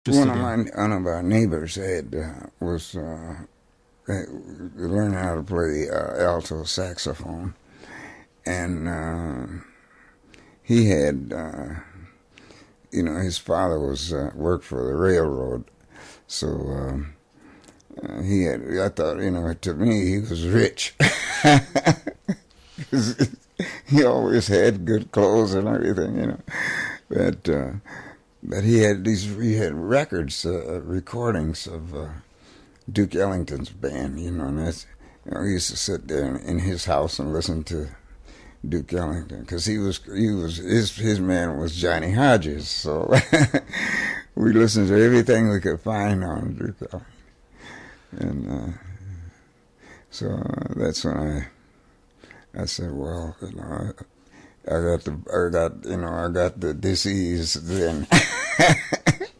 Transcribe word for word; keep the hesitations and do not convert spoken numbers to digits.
One Interested of in? my one of our neighbors had uh, was uh, uh, learning how to play uh, alto saxophone, and uh, he had uh, you know his father was uh, worked for the railroad, so um, uh, he had. I thought you know to me he was rich. 'Cause he always had good clothes and everything, you know. But uh, but he had these he had records, uh, recordings of uh, Duke Ellington's band, you know, and that's, you know, he used to sit there in, in his house and listen to Duke Ellington because he was he was his his man was Johnny Hodges, so we listened to everything we could find on Duke Ellington, and uh, so uh, that's when I I said, well, you know, I, I got the I got you know I got the disease then.